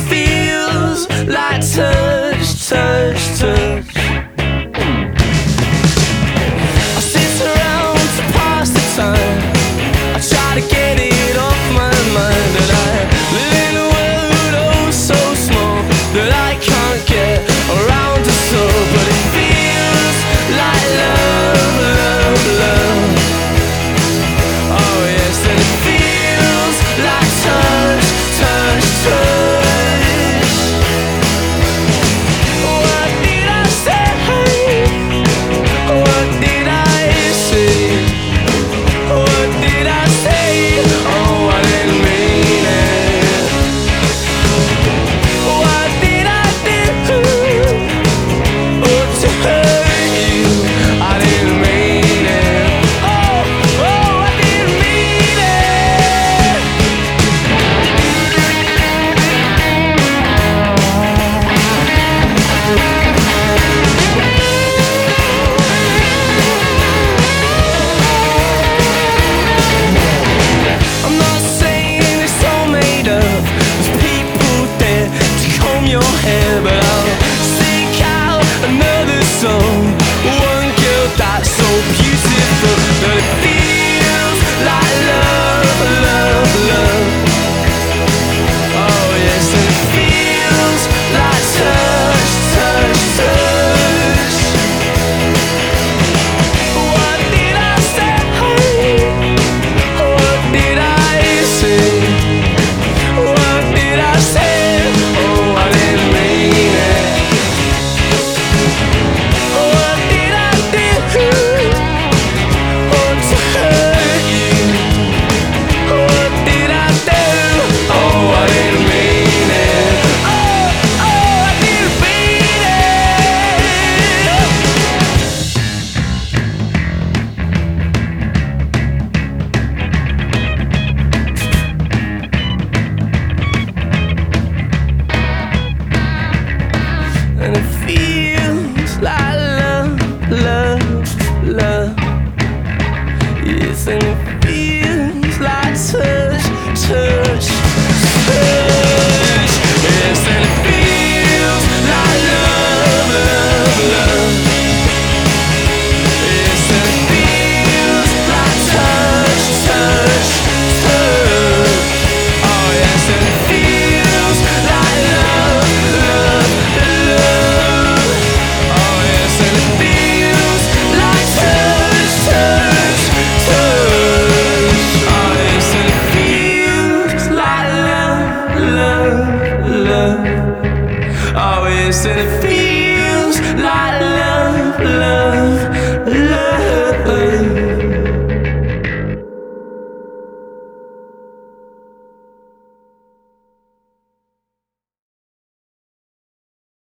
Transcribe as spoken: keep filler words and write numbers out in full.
feels like touch, touch, touch. I sit around to pass the time. I try to get it off my mind, that I live in a world oh so small that I can't get around to soul. But it feels like love, love, love. Oh yes, and it feels like touch, touch, touch. What did I say? What did I say? What did I say? Oh, I didn't mean it. What did I do? Oh, to hurt you, I didn't mean it. Oh, oh, I didn't mean it. I'm not saying it's all made up. There's people there to comb your hair, but I'll seek out another song. One girl that's so beautiful that it feels like love, love, love. Oh yes, and it feels like touch, touch, touch. What did I say? What did I say? What did I say? Oh, I didn't mean it. What did I do? Oh, to hurt you. What did I do? Oh, I didn't mean it. Oh, oh, I didn't mean it. And it feels like love, love, love. Yes, and it feels like touch, touch, touch. Yes, and it feels like love, love, love. Yes, and it feels like touch, touch, touch. Oh yes, and it feels like love, love, love. Oh yes, and it feels like touch, touch, touch. Oh yes, and it feels like love, love, love. Oh yes, and it